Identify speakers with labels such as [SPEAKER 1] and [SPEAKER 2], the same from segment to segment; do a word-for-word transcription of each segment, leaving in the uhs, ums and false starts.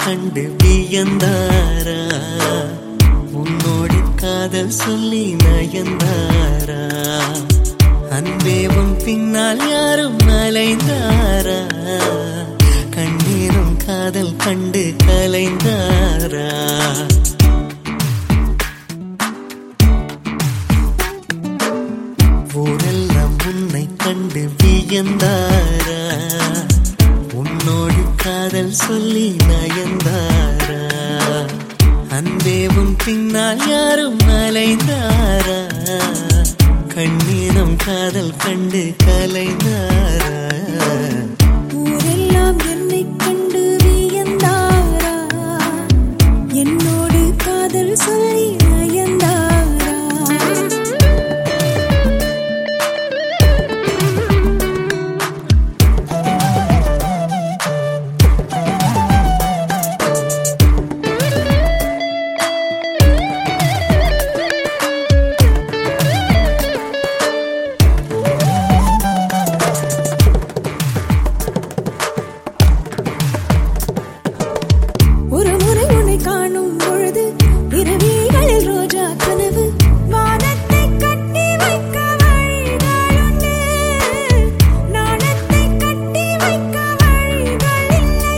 [SPEAKER 1] கண்டு வியந்தாரா, உன்னோடு காதல் சொல்லி நயந்தாரா, அன்பே உன் பின்னால் யாரும் அலைந்தாரா, கண்ணீரும் காதல் கண்டு கலைந்தாரா. ஊரெல்லாம் உன்னை கண்டு வியந்தாரா, உன்னோடு காதல் சொல்லி நயந்தாரா, அன்பே உன் பின்னால் யாரும் அலைந்தாரா, கண்ணீரும் காதல் கண்டு கலைந்தாரா.
[SPEAKER 2] ஊரெல்லாம் என்னை கண்டு வியந்தாரா, என்னோடு காதல் சொல்லி நயந்தாரா. ஒரு முறை உன்னை காணும் பொழுது இரவிகளில் ரோஜா கனவு, வானத்தை கட்டி வைக்க வழிகளுண்டு, நாணத்தை கட்டி வைக்க வழிகள் இல்லை.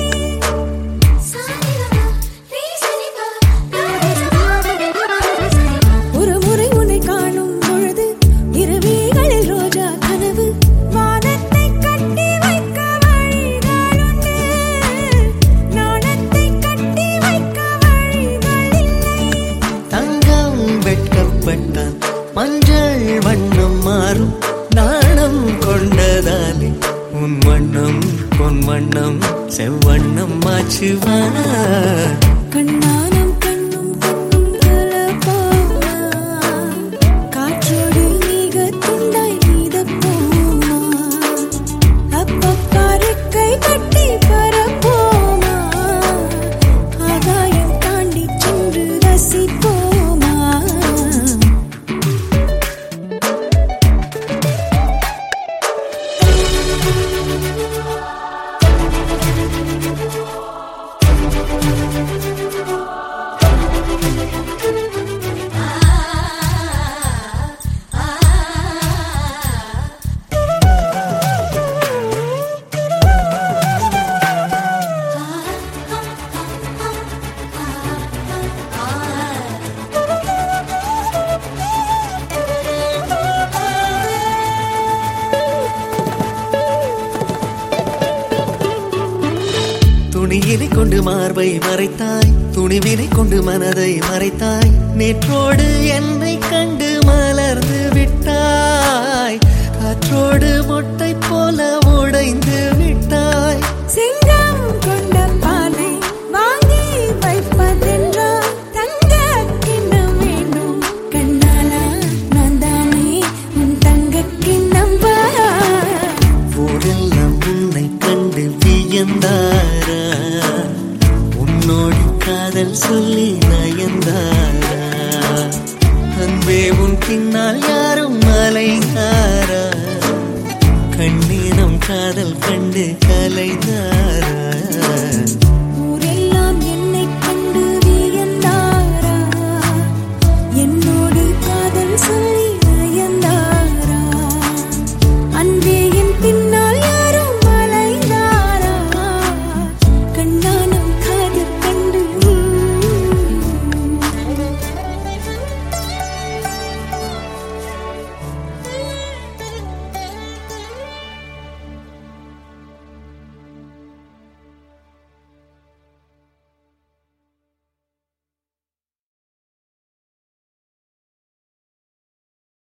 [SPEAKER 2] ஒரு முறை உன்னை காணும் பொழுது இரவிகளில் ரோஜா கனவு, வானத்தை கட்டி வைக்க வழிகளுண்டு, நாணத்தை கட்டி வைக்க வழிகள் இல்லை.
[SPEAKER 1] தங்கம் வெட்கப்பட்டால் மஞ்சள் வண்ணம் மாறும், நாணம் கொண்டதாலே உன் வண்ணம் பொன் வண்ணம் செவ்வண்ணம் மாச்சுவா.
[SPEAKER 2] கண்ணானம் கண்ணும் கண்ணும் கலப்பாமா, காற்றோடு நீக துண்டாய் நீதப்போமா, அப்பப்பா ரெக்கை கட்டி பரப்போமா, ஆகாயம் தாண்டி சென்று ரசிப்போமா.
[SPEAKER 1] துணியினை கொண்டு மார்பை மறைத்தாய், துணிவினை கொண்டு மனதை மறைத்தாய், நேற்றோடு என்னை கண்டு மலர்ந்து விட்டாய், காற்றோடு மொட்டை போல உடைந்து விட்டாய்.
[SPEAKER 2] சிங்கம் கொண்ட பாலை வாங்கி வைப்பதென்றால் தங்க கிண்ணம் வேண்டும், கண்ணாலா நான் தானே உன் தங்க கிண்ணம் வா.
[SPEAKER 1] ஊரெல்லாம் உன்னை கண்டு வியந்தாரா, உன்னோடு காதல் சொல்லி நயந்தாரா, அன்பே உன் பின்னால் யாரும் அலைந்தாரா, கண்ணீரம் காதல் கண்டு கலைந்தாரா.